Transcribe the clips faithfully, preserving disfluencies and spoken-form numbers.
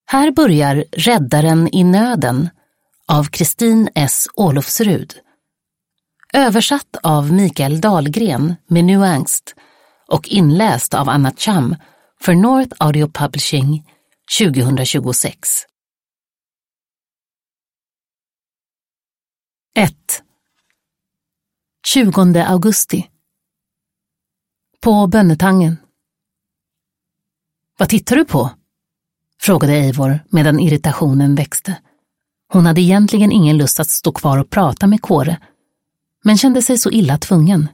Här börjar Räddaren i nöden av Kristin S. Olofsrud. Översatt av Mikael Dahlgren med nuangst och inläst av Anna Cham för North Audio Publishing tjugohundratjugosex. ett. tjugonde augusti. På Bönnetangen. Vad tittar du på? Frågade Eivor medan irritationen växte. Hon hade egentligen ingen lust att stå kvar och prata med Kåre, men kände sig så illa tvungen.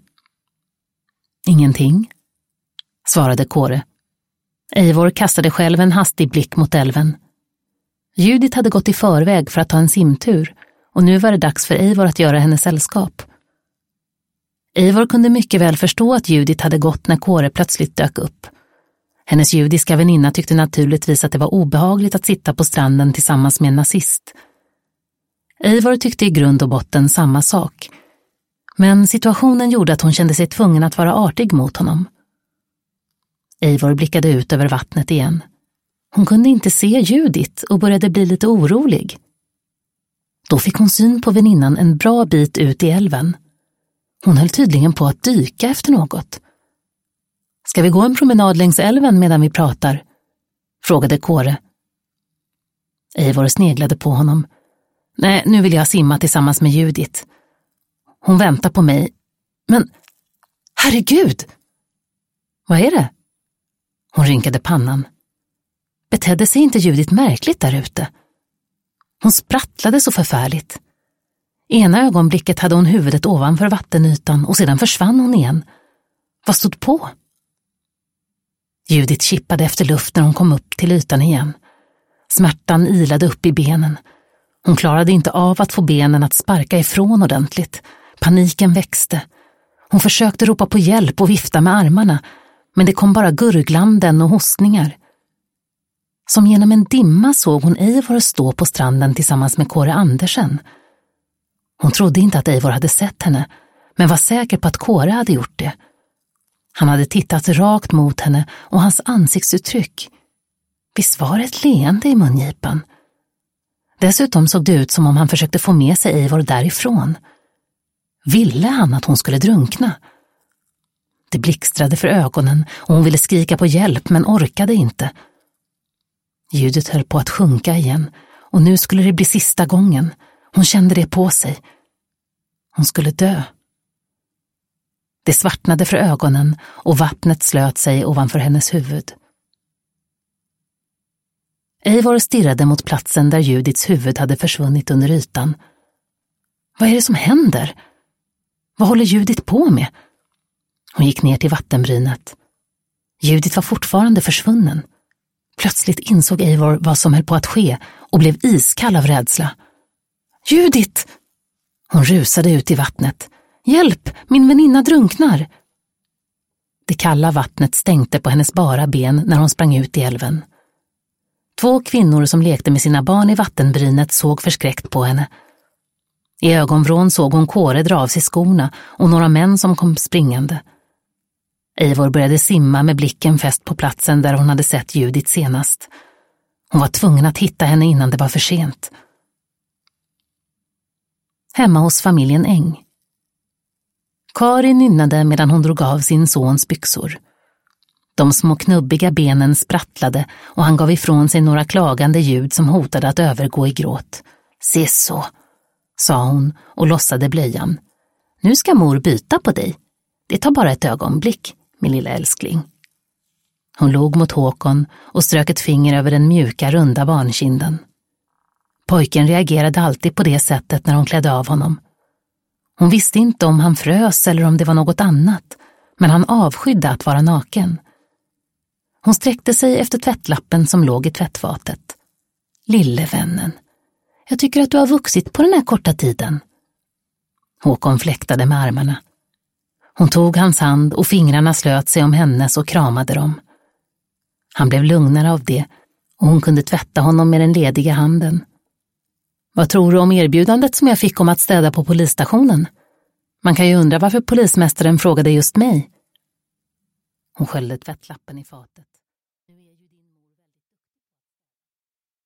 Ingenting, svarade Kåre. Eivor kastade själv en hastig blick mot älven. Judith hade gått i förväg för att ta en simtur, och nu var det dags för Eivor att göra henne sällskap. Eivor kunde mycket väl förstå att Judith hade gått när Kåre plötsligt dök upp. Hennes judiska väninna tyckte naturligtvis att det var obehagligt att sitta på stranden tillsammans med en nazist. Eivor tyckte i grund och botten samma sak. Men situationen gjorde att hon kände sig tvungen att vara artig mot honom. Eivor blickade ut över vattnet igen. Hon kunde inte se Judith och började bli lite orolig. Då fick hon syn på väninnan en bra bit ut i älven. Hon höll tydligen på att dyka efter något. Ska vi gå en promenad längs älven medan vi pratar? Frågade Kåre. Eivor sneglade på honom. Nej, nu vill jag simma tillsammans med Judith. Hon väntar på mig. Men, herregud! Vad är det? Hon rynkade pannan. Betedde sig inte Judith märkligt där ute? Hon sprattlade så förfärligt. Ena ögonblicket hade hon huvudet ovanför vattenytan och sedan försvann hon igen. Vad stod på? Judith kippade efter luft när hon kom upp till ytan igen. Smärtan ilade upp i benen. Hon klarade inte av att få benen att sparka ifrån ordentligt. Paniken växte. Hon försökte ropa på hjälp och vifta med armarna, men det kom bara gurglanden och hostningar. Som genom en dimma såg hon Eivor stå på stranden tillsammans med Kåre Andersen. Hon trodde inte att Eivor hade sett henne, men var säker på att Kåre hade gjort det. Han hade tittat rakt mot henne och hans ansiktsuttryck. Visst var det ett leende i mungipan. Dessutom såg det ut som om han försökte få med sig Eivor därifrån. Ville han att hon skulle drunkna? Det blixtrade för ögonen och hon ville skrika på hjälp men orkade inte. Ljudet höll på att sjunka igen och nu skulle det bli sista gången. Hon kände det på sig. Hon skulle dö. Det svartnade för ögonen och vattnet slöt sig ovanför hennes huvud. Eivor stirrade mot platsen där Judiths huvud hade försvunnit under ytan. Vad är det som händer? Vad håller Judith på med? Hon gick ner till vattenbrynet. Judith var fortfarande försvunnen. Plötsligt insåg Eivor vad som höll på att ske och blev iskall av rädsla. Judith! Hon rusade ut i vattnet. Hjälp, min väninna drunknar! Det kalla vattnet stänkte på hennes bara ben när hon sprang ut i älven. Två kvinnor som lekte med sina barn i vattenbrynet såg förskräckt på henne. I ögonvrån såg hon Kåre dra av sig skorna och några män som kom springande. Eivor började simma med blicken fäst på platsen där hon hade sett Judith senast. Hon var tvungen att hitta henne innan det var för sent. Hemma hos familjen Eng. Karin nynnade medan hon drog av sin sons byxor. De små knubbiga benen sprattlade och han gav ifrån sig några klagande ljud som hotade att övergå i gråt. Se så, sa hon och lossade blöjan. Nu ska mor byta på dig. Det tar bara ett ögonblick, min lilla älskling. Hon log mot Håkon och strök ett finger över den mjuka, runda barnkinden. Pojken reagerade alltid på det sättet när hon klädde av honom. Hon visste inte om han frös eller om det var något annat, men han avskydde att vara naken. Hon sträckte sig efter tvättlappen som låg i tvättfatet. Lille vännen, jag tycker att du har vuxit på den här korta tiden. Håkon fläktade med armarna. Hon tog hans hand och fingrarna slöt sig om hennes och kramade dem. Han blev lugnare av det och hon kunde tvätta honom med den lediga handen. Vad tror du om erbjudandet som jag fick om att städa på polisstationen? Man kan ju undra varför polismästaren frågade just mig. Hon sköljde tvättlappen i fatet.